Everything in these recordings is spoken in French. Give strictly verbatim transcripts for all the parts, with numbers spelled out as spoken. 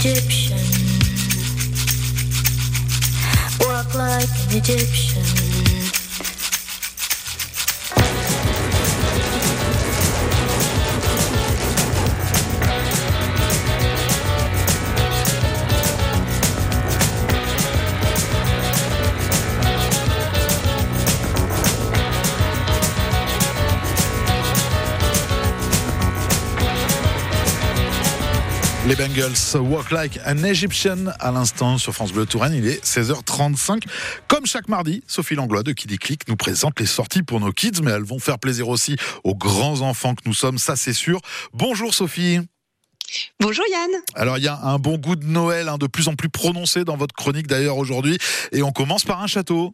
Egyptian. Walk like an Egyptian. Les Bengals, Walk Like an Egyptian à l'instant sur France Bleu Touraine. Il est seize heures trente-cinq. Comme chaque mardi, Sophie Langlois de Kiddy Click nous présente les sorties pour nos kids, mais elles vont faire plaisir aussi aux grands enfants que nous sommes, ça c'est sûr. Bonjour Sophie. Bonjour Yann. Alors il y a un bon goût de Noël, hein, de plus en plus prononcé dans votre chronique d'ailleurs aujourd'hui, et on commence par un château.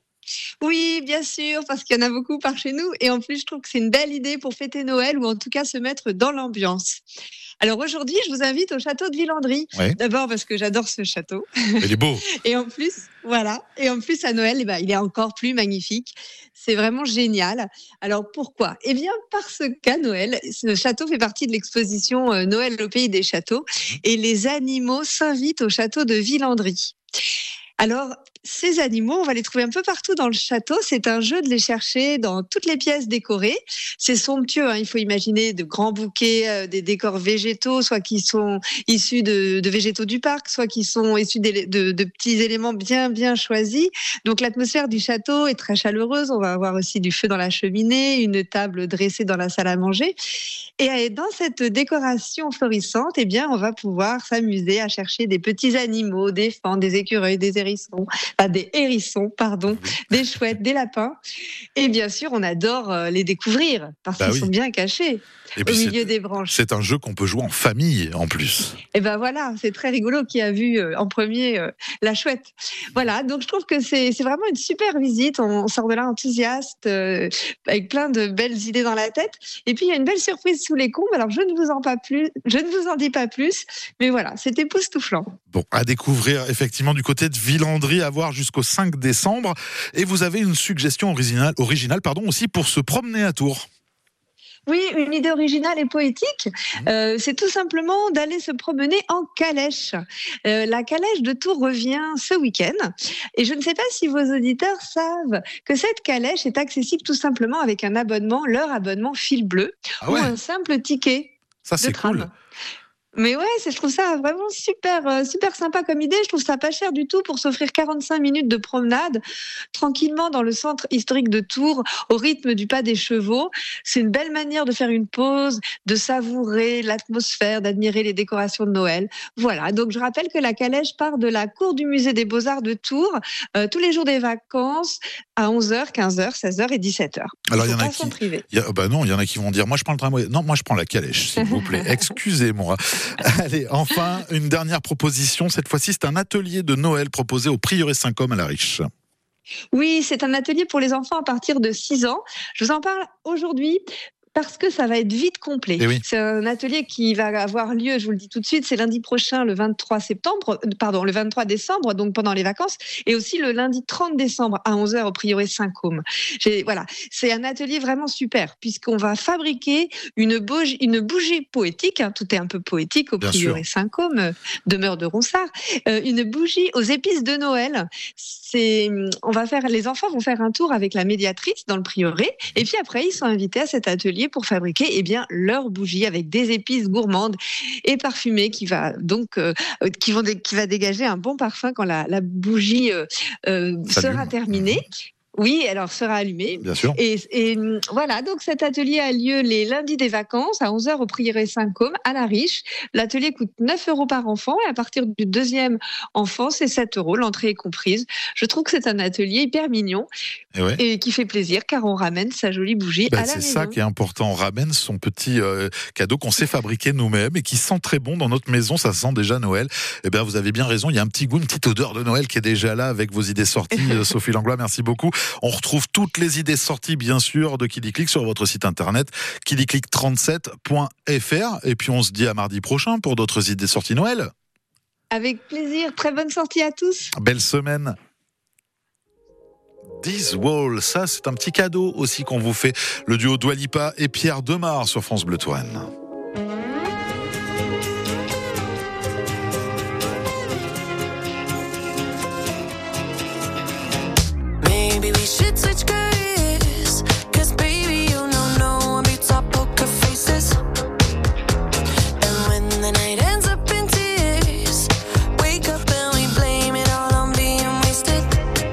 Oui, bien sûr, parce qu'il y en a beaucoup par chez nous. Et en plus, je trouve que c'est une belle idée pour fêter Noël ou en tout cas se mettre dans l'ambiance. Alors aujourd'hui, je vous invite au château de Villandry. Oui. D'abord parce que j'adore ce château. Il est beau. Et en plus, voilà. Et en plus, à Noël, eh ben, il est encore plus magnifique. C'est vraiment génial. Alors pourquoi ? Eh bien, parce qu'à Noël, ce château fait partie de l'exposition euh, Noël au pays des châteaux. Et les animaux s'invitent au château de Villandry. Alors, ces animaux, on va les trouver un peu partout dans le château. C'est un jeu de les chercher dans toutes les pièces décorées. C'est somptueux, hein. Il faut imaginer de grands bouquets, euh, des décors végétaux, soit qui sont issus de, de végétaux du parc, soit qui sont issus de, de, de petits éléments bien, bien choisis. Donc, l'atmosphère du château est très chaleureuse. On va avoir aussi du feu dans la cheminée, une table dressée dans la salle à manger. Et dans cette décoration florissante, eh bien, on va pouvoir s'amuser à chercher des petits animaux, des fans, des écureuils, des hérissons, enfin des hérissons, pardon, des chouettes, des lapins. Et bien sûr, on adore les découvrir parce bah qu'ils oui. sont bien cachés et au milieu des branches. C'est un jeu qu'on peut jouer en famille en plus. Et ben voilà, c'est très rigolo qui a vu en premier euh, la chouette. Voilà, donc je trouve que c'est, c'est vraiment une super visite. On sort de là enthousiaste, euh, avec plein de belles idées dans la tête. Et puis il y a une belle surprise sous les combes. Alors je ne vous en pas plus, je ne vous en dis pas plus, mais voilà, c'est époustouflant. Bon, à découvrir effectivement du côté de Villandry, à voir jusqu'au cinq décembre. Et vous avez une suggestion originale, originale pardon, aussi pour se promener à Tours. Oui, une idée originale et poétique, euh, c'est tout simplement d'aller se promener en calèche. Euh, la calèche de Tours revient ce week-end et je ne sais pas si vos auditeurs savent que cette calèche est accessible tout simplement avec un abonnement, leur abonnement fil bleu ah ouais. ou un simple ticket ça, de c'est tram. Cool. Mais ouais, c'est, je trouve ça vraiment super, euh, super sympa comme idée. Je trouve ça pas cher du tout pour s'offrir quarante-cinq minutes de promenade tranquillement dans le centre historique de Tours au rythme du pas des chevaux. C'est une belle manière de faire une pause, de savourer l'atmosphère, d'admirer les décorations de Noël. Voilà. Donc je rappelle que la calèche part de la cour du musée des Beaux-Arts de Tours euh, tous les jours des vacances à onze heures, quinze heures, seize heures et dix-sept heures. Alors il y en a qui, y a, bah non, il y en a qui vont dire moi je prends le tramway. Non, moi je prends la calèche, s'il vous plaît. Excusez-moi. Allez, enfin, une dernière proposition. Cette fois-ci, c'est un atelier de Noël proposé au Prieuré Saint-Côme à La Riche. Oui, c'est un atelier pour les enfants à partir de six ans. Je vous en parle aujourd'hui parce que ça va être vite complet. Oui. C'est un atelier qui va avoir lieu, je vous le dis tout de suite, c'est lundi prochain, le vingt-trois septembre, pardon, le vingt-trois décembre, donc pendant les vacances, et aussi le lundi trente décembre à onze heures au Prieuré Saint-Côme. J'ai, voilà, c'est un atelier vraiment super, puisqu'on va fabriquer une bougie, une bougie poétique, hein, tout est un peu poétique au Bien Prieuré sûr. Saint-Côme, demeure de Ronsard, euh, une bougie aux épices de Noël. C'est, on va faire, les enfants vont faire un tour avec la médiatrice dans le Prieuré, et puis après, ils sont invités à cet atelier pour fabriquer eh bien leur bougie avec des épices gourmandes et parfumées qui va donc euh, qui vont qui va dégager un bon parfum quand la, la bougie euh, euh, sera terminée. Oui, alors sera allumé. Bien sûr. Et, et voilà, donc cet atelier a lieu les lundis des vacances à onze heures au Prieuré Saint-Côme à La Riche. L'atelier coûte neuf euros par enfant et à partir du deuxième enfant, c'est sept euros, l'entrée est comprise. Je trouve que c'est un atelier hyper mignon et, ouais. et qui fait plaisir car on ramène sa jolie bougie bah, à la c'est maison. C'est ça qui est important, on ramène son petit euh, cadeau qu'on sait fabriquer nous-mêmes et qui sent très bon dans notre maison, ça sent déjà Noël. Eh bien, vous avez bien raison, il y a un petit goût, une petite odeur de Noël qui est déjà là avec vos idées sorties. Sophie Langlois, merci beaucoup. On retrouve toutes les idées sorties, bien sûr, de Kiddy Click sur votre site internet, kiddy click trente-sept point f r. Et puis, on se dit à mardi prochain pour d'autres idées sorties Noël. Avec plaisir. Très bonne sortie à tous. Belle semaine. This Wall, ça, c'est un petit cadeau aussi qu'on vous fait. Le duo Dua Lipa et Pierre Demar sur France Bleu Touraine. should switch careers. Cause baby, you know no one beats our poker faces. And when the night ends up in tears, wake up and we blame it all on being wasted.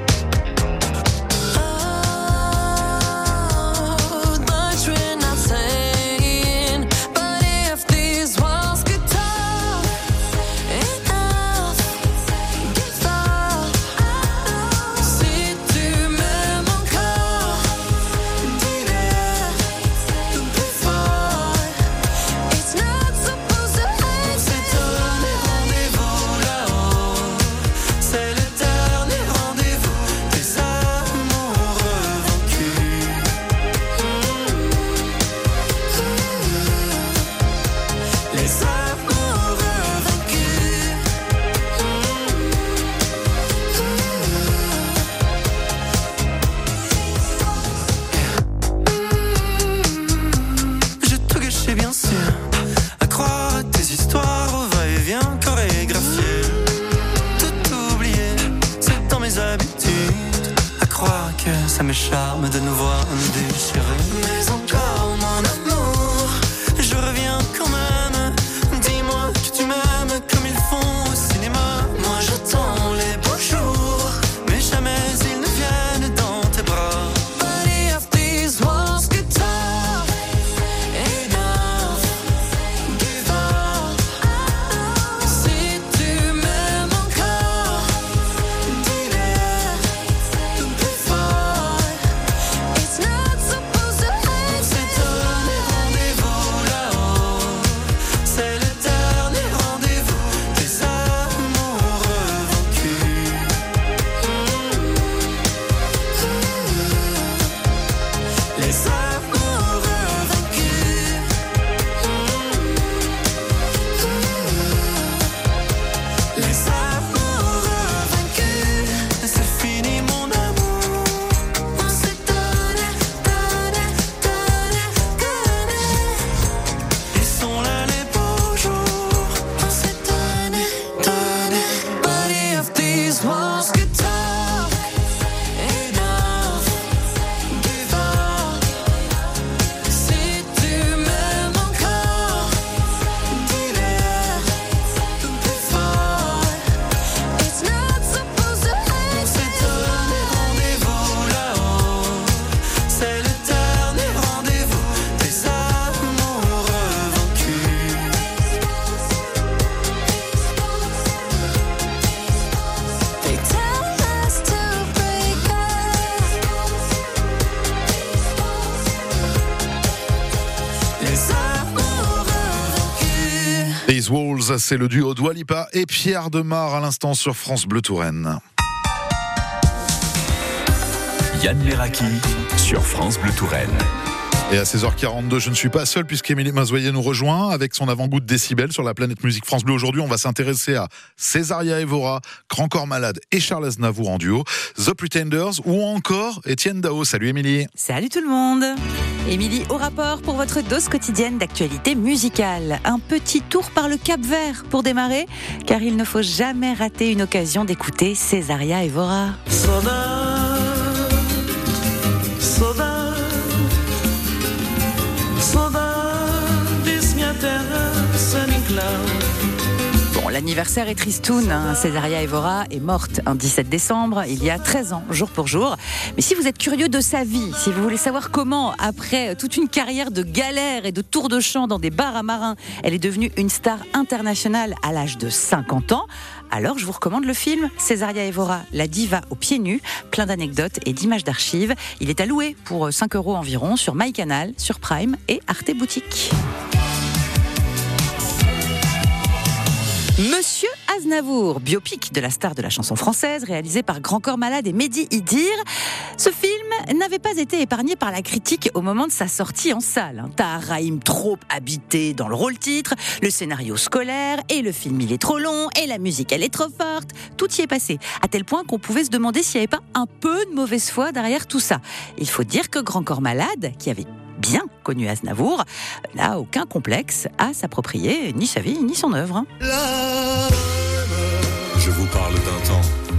Oh, much we're not saying, but if these walls could talk, enough, give up. Si tu m'aimes encore, dis-le tout plus fort. It's not supposed to end. C'est donné rendez-vous là-haut. C'est le dernier rendez-vous des amoureux vaincus. Les amoureux vaincus. J'ai tout gâché bien sûr, à croire à tes histoires au va-et-vient chorégraphié. Tout oublié, c'est dans mes habitudes, à croire que ça me charme de nous voir déchirés. Mais encore mon amour, je reviens quand même. Dis-moi que tu m'aimes comme ils font au cinéma. Moi j'attends les beaux jours, mais jamais ils ne viennent dans tes bras. But if these walls could talk, enough, give up. Si tu m'aimes encore, dis-le tout plus fort. It's not supposed to end. C'est donné rendez-vous là-haut. C'est le dernier rendez-vous des amoureux vaincus. Les amoureux vaincus. Les amoureux vaincus. C'est fini mon amour. On s'est donné, donné, donné, donné. Ils sont là les beaux jours. On s'est donné, donné. But if these walls could talk, enough, give up. Si tu m'aimes encore, dis-le tout plus fort. It's not supposed to end. C'est donné rendez-vous là-haut. C'est le dernier rendez-vous des amoureux vaincus. They tell us to break up. Les amoureux vaincus. These Walls, c'est le duo Dua Lipa et Pierre Demar à l'instant sur France Bleu Touraine. Yann Leraki sur France Bleu Touraine. Et à seize heures quarante-deux, je ne suis pas seul puisqu'Émilie Mazoyer nous rejoint avec son avant-goût de décibels sur la planète musique France Bleu. Aujourd'hui, on va s'intéresser à Césaria Evora, Grand Corps Malade et Charles Aznavour en duo, The Pretenders ou encore Étienne Dao. Salut Émilie. Salut tout le monde. Émilie au rapport pour votre dose quotidienne d'actualité musicale. Un petit tour par le Cap-Vert pour démarrer, car il ne faut jamais rater une occasion d'écouter Césaria Evora. Saudade, saudade, saudades minha terra sem enclave. Bon, l'anniversaire est tristoun, hein. Césaria Evora est morte un dix-sept décembre, il y a treize ans, jour pour jour. Mais si vous êtes curieux de sa vie, si vous voulez savoir comment, après toute une carrière de galères et de tours de chant dans des bars à marins, elle est devenue une star internationale à l'âge de cinquante ans, alors je vous recommande le film Césaria Evora, la diva aux pieds nus, plein d'anecdotes et d'images d'archives. Il est à louer pour cinq euros environ sur MyCanal, sur Prime et Arte Boutique. Monsieur Aznavour, biopic de la star de la chanson française, réalisé par Grand Corps Malade et Mehdi Idir. Ce film n'avait pas été épargné par la critique au moment de sa sortie en salle. Tahar Rahim trop habité dans le rôle-titre, le scénario scolaire, et le film il est trop long, et la musique elle est trop forte. Tout y est passé, à tel point qu'on pouvait se demander s'il n'y avait pas un peu de mauvaise foi derrière tout ça. Il faut dire que Grand Corps Malade, qui avait bien connu Aznavour, n'a aucun complexe à s'approprier ni sa vie ni son œuvre. Je vous parle d'un temps